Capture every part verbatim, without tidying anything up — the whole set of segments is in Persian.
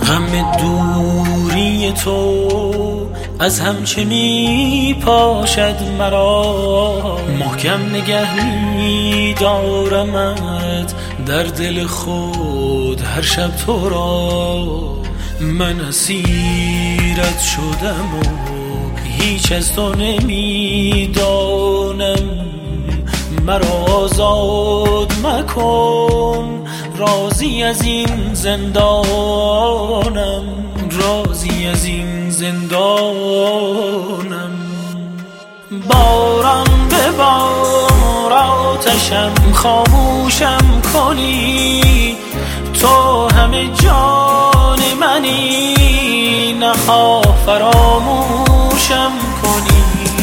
غم دوری تو از هم چه می پاشد مرا، محکم نگه می دارمت در دل خود هر شب تو را. من اسیرت شدم و هیچ از تو نمی دانم، مرا آزاد مکن، راضی از این زندانم، راضی از این زندانم. باران به بار آتشم خاموشم کنی، تو همه جان منی، نخواه فراموشم کنی.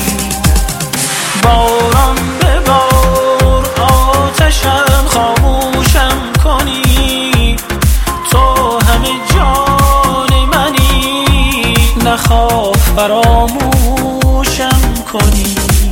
باران به بار آتشم خاموشم کنی، تو همه جان منی، نخواه فراموشم کنی.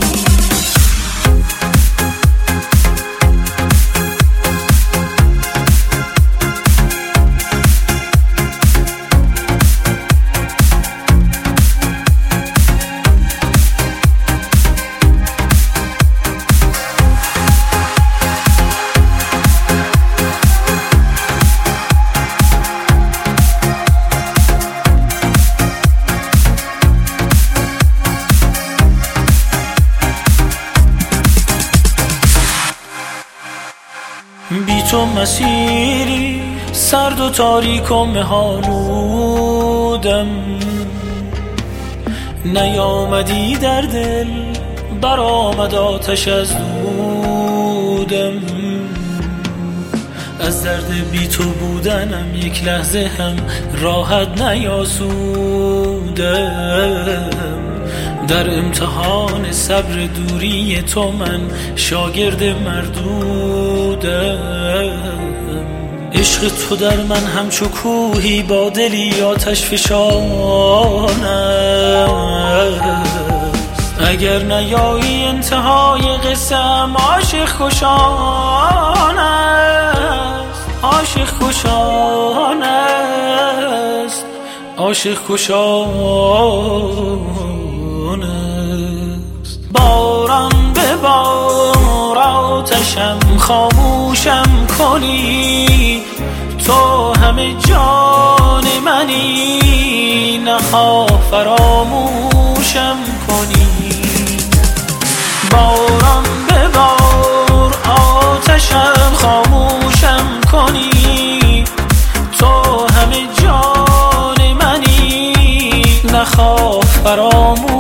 بی تو مسیری سرد و تاریک و مه‌آلودم، نیامدی در دل برآمد آتش از دودم. از درد بی تو بودنم یک لحظه هم راحت نیاسودم، در امتحان صبر دوری تو من شاگرد مردودم. عشق تو در من همچو کوهی با دلی آتش فشان است، اگر نیایی انتهای قسم عاشق کشان است، عاشق کشان است، عاشق کشان است. باران به بار آتشم خاموشم کنی، تو همه جان منی، نخواه فراموشم کنی. باران به بار آتشم خاموشم کنی، تو همه جان منی، نخواه فراموشم